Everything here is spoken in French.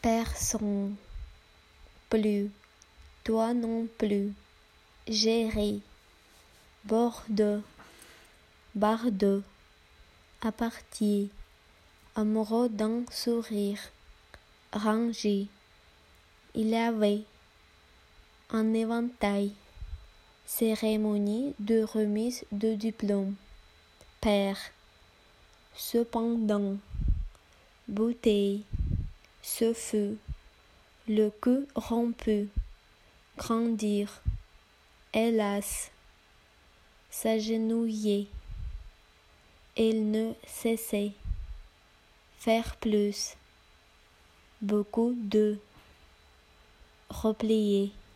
Personne plus, toi non plus, gérer, Bordeaux, Bardeux, à partir, amoureux d'un sourire, rangé. Il y avait un éventail, cérémonie de remise de diplôme, père, cependant, bouteille, ce fut, le cul rompu, grandir, hélas, s'agenouiller. Il ne cessait, faire plus, beaucoup de, replier.